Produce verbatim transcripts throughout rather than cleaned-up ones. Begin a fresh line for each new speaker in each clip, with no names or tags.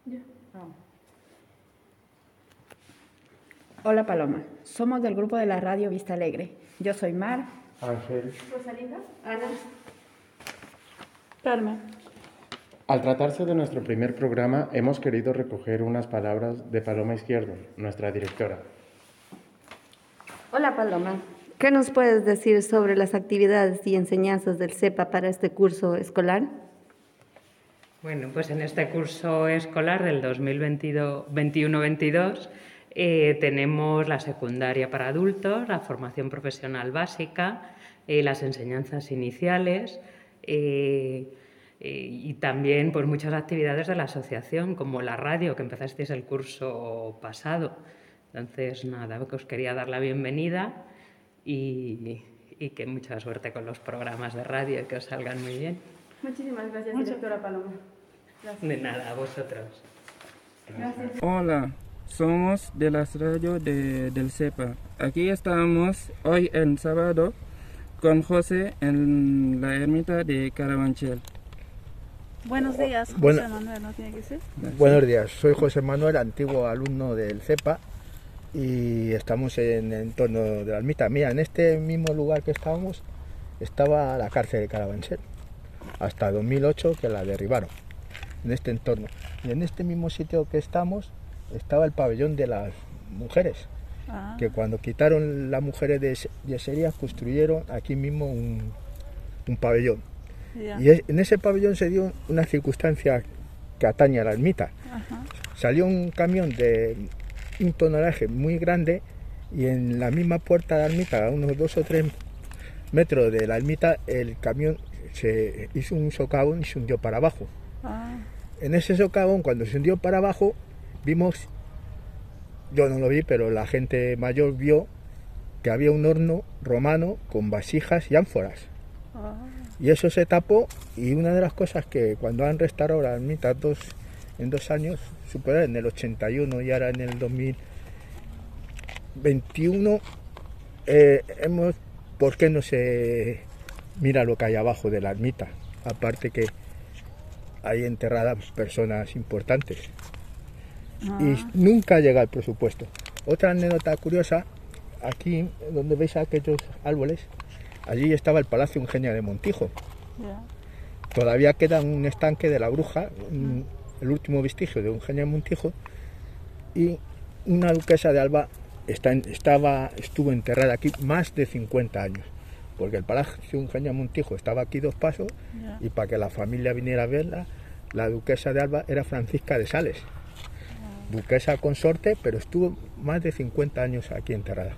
Ya, vamos. Hola Paloma, somos del grupo de la radio Vista Alegre. Yo soy Mar.
Ángel.
Rosalinda. Ana. Carmen.
Al tratarse de nuestro primer programa, hemos querido recoger unas palabras de Paloma Izquierdo, nuestra directora.
Hola Paloma, ¿qué nos puedes decir sobre las actividades y enseñanzas del CEPA para este curso escolar?
Bueno, pues en este curso escolar del dos mil veintiuno veintidós eh, tenemos la secundaria para adultos, la formación profesional básica, eh, las enseñanzas iniciales eh, eh, y también pues, muchas actividades de la asociación, como la radio, que empezasteis el curso pasado. Entonces, nada, que os quería dar la bienvenida y, y que mucha suerte con los programas de radio y que os salgan muy bien.
Muchísimas gracias, directora Paloma. Gracias.
De nada, a vosotros.
Gracias.
Hola, somos de las radios de, del CEPA. Aquí estamos hoy en sábado con José en la ermita de Carabanchel.
Buenos días, José
Bueno,
Manuel, ¿no tiene que ser?
Buenos días, soy José Manuel, antiguo alumno del CEPA y estamos en el entorno de la ermita. Mira, en este mismo lugar que estábamos estaba la cárcel de Carabanchel, hasta dos mil ocho que la derribaron, en este entorno. Y en este mismo sitio que estamos estaba el pabellón de las mujeres,
Ah,
que cuando quitaron las mujeres de yeserías construyeron aquí mismo un, un pabellón.
ya.
Y es- en ese pabellón se dio una circunstancia que atañe a la ermita.
Ajá.
Salió un camión de un tonelaje muy grande y en la misma puerta de la ermita, a unos dos o tres metros de la ermita, el camión se hizo un socavón y se hundió para abajo.
Ah,
En ese socavón, cuando se hundió para abajo, vimos, yo no lo vi, pero la gente mayor vio que había un horno romano con vasijas y ánforas.
ah,
Y eso se tapó, y una de las cosas que cuando han restaurado la ermita dos, en dos años, superaron en el ochenta y uno y ahora en el dos mil veintiuno, eh, hemos, ¿por qué no se mira lo que hay abajo de la ermita? Aparte que hay enterradas personas importantes.
ah,
Y nunca llega el presupuesto. Otra anécdota curiosa, aquí donde veis aquellos árboles, allí estaba el Palacio Eugenia de Montijo.
ya.
Todavía queda un estanque de la Bruja, un- el último vestigio de Eugenia de Montijo, y una duquesa de Alba está en- estaba, estuvo enterrada aquí más de cincuenta años, porque el Palacio Eugenia de Montijo estaba aquí dos pasos,
Ya.
y para que la familia viniera a verla, la duquesa de Alba era Francisca de Sales, duquesa consorte, pero estuvo más de cincuenta años aquí enterrada.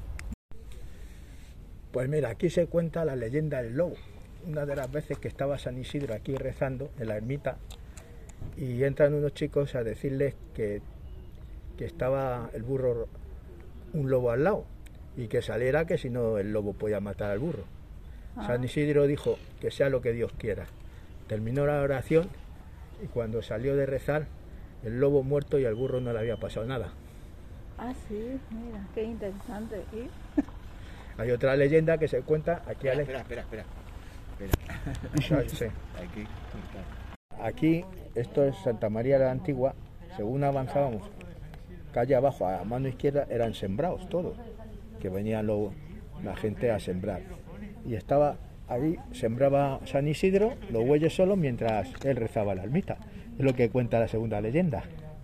Pues mira, aquí se cuenta la leyenda del lobo. Una de las veces que estaba San Isidro aquí rezando en la ermita y entran unos chicos a decirles que, que estaba el burro, un lobo al lado, y que saliera, que si no el lobo podía matar al burro. San Isidro dijo que sea lo que Dios quiera. Terminó la oración y cuando salió de rezar, el lobo muerto y al burro no le había pasado nada.
Ah, sí, mira, qué interesante. ¿Y?
Hay otra leyenda que se cuenta aquí a la
Espera, espera, espera.
Ya, sí.
Hay que cortar.
Aquí, esto es Santa María la Antigua, según avanzábamos, calle abajo, a mano izquierda, eran sembrados todos, que venían luego la gente a sembrar. Y estaba ahí, sembraba San Isidro, los bueyes solos, mientras él rezaba la ermita. Es lo que cuenta la segunda leyenda.